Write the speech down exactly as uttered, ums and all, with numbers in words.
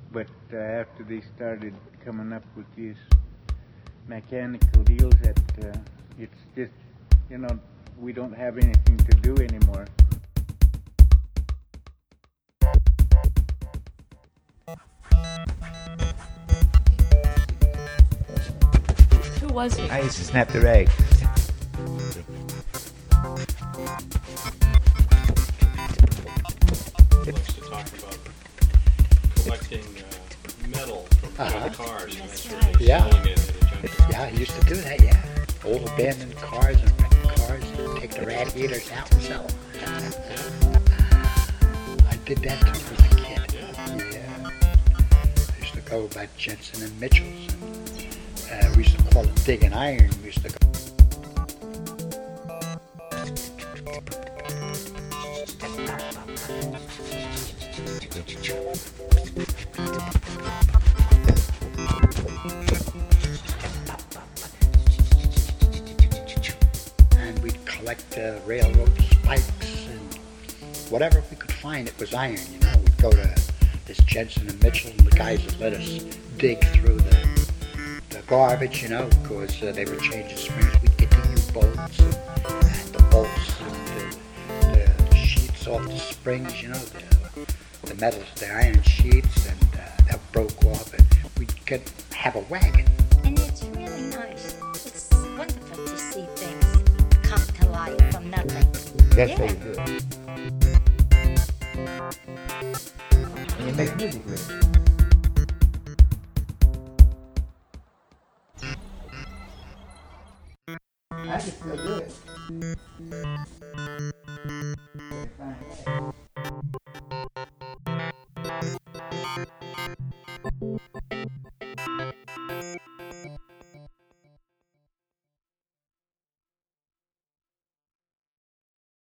but uh, after they started coming up with these mechanical deals, that uh, it's just, you know, we don't have anything to do anymore. Who was he? I used to snap the rag. Wants to talk about collecting uh, metal from Uh-huh. junk cars and that That's sort of right. Yeah. selling it at a junk shop. Yeah, I used to do that, yeah. Old abandoned cars and wrecked cars, and take the radiators out and sell them. I did that too as a kid. Yeah. I used to go by Jensen and Mitchell's. And, uh, we used to call it digging iron. We used to go. And we'd collect uh, railroad spikes and whatever we could find. It was iron, you know. We'd go to this Jensen and Mitchell, and the guys would let us dig through the, the garbage, you know, because uh, they were changing springs. We'd get the U-bolts and, and the bolts and the, the sheets off the springs, you know, the, the metals, the iron sheets, and uh, that broke off, and we'd get have a wagon. And it's really nice. It's wonderful to see things come to life from nothing. That's Yeah. how you do it. And you make music with it. I just feel good. Fine.